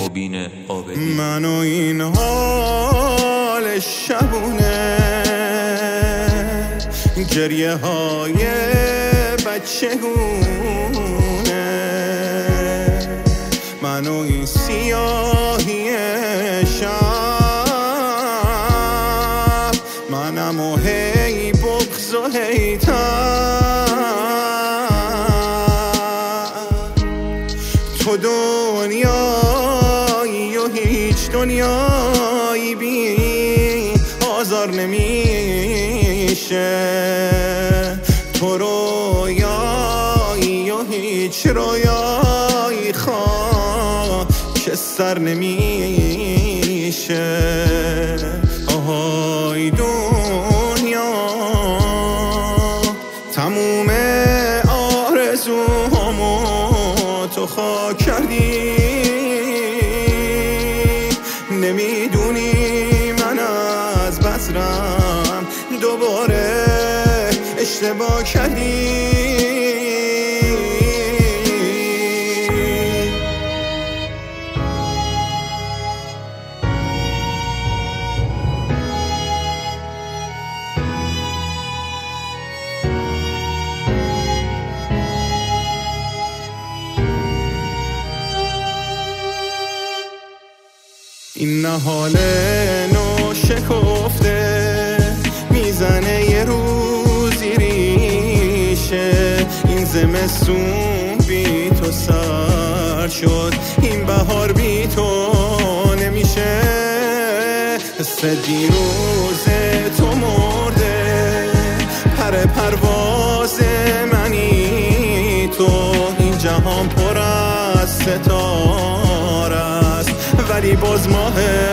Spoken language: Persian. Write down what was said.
مبین عابدی. من و این حال شبونه، گریه های بچگونه، من و این سیاهی شب، منم و هی بغض و هی تو دنیایی و هیچ دنیایی بی آزار نمیشه، تو رویایی و هیچ رویایی که سر نمیشه. آهای دنیا تموم آرزوهامو تو خاک کردی، نمیدونی من از بذرم دوباره اشتباه کردی. این نهال نو شکفته میزنه یه روزی ریشه، این زمستون بی تو سر شد، این بهار بی تو نمیشه. حس دیروز تو مرده، پرواز منی تو، این جهان پر از ستاره است ولی باز ماه